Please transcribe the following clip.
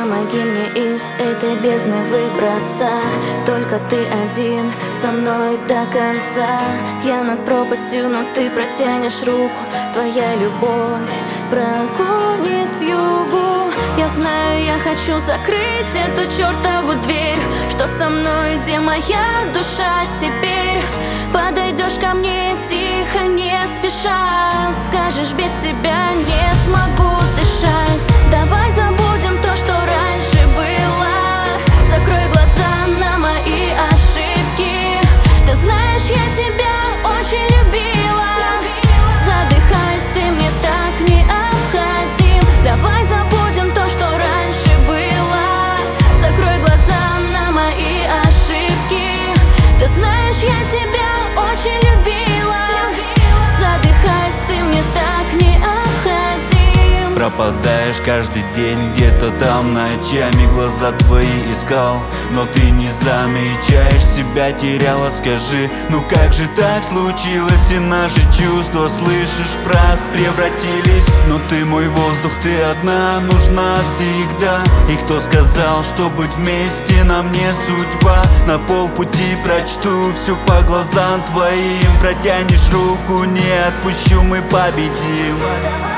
помоги мне из этой бездны выбраться. Только ты один со мной до конца. Я над пропастью, но ты протянешь руку. Твоя любовь прогонит вьюгу. Я знаю, я хочу закрыть эту чертову дверь. Что со мной, где моя душа теперь? Подойдешь ко мне тихо, не спеша. Скажешь, без тебя не смогу дышать. Давай забудем то, что раньше было. Закрой глаза на мои ошибки. Ты знаешь, я тебя очень любила. Задыхаюсь, ты мне так необходим. Давай забудем то, что раньше было. Закрой глаза на мои ошибки. Ты знаешь, я тебя очень любила. Задыхаюсь, ты мне так необходим. Пропадаешь каждый день где-то там ночами. Глаза твои искал, но ты не замечаешь. Себя теряла, скажи, ну как же так случилось? И наши чувства, слышишь, в прах превратились. Но ты мой воздух, ты одна нужна всегда. И кто сказал, что быть вместе нам не судьба? На полпути прочту все по глазам твоим. Протянешь руку, не отпущу, мы победим.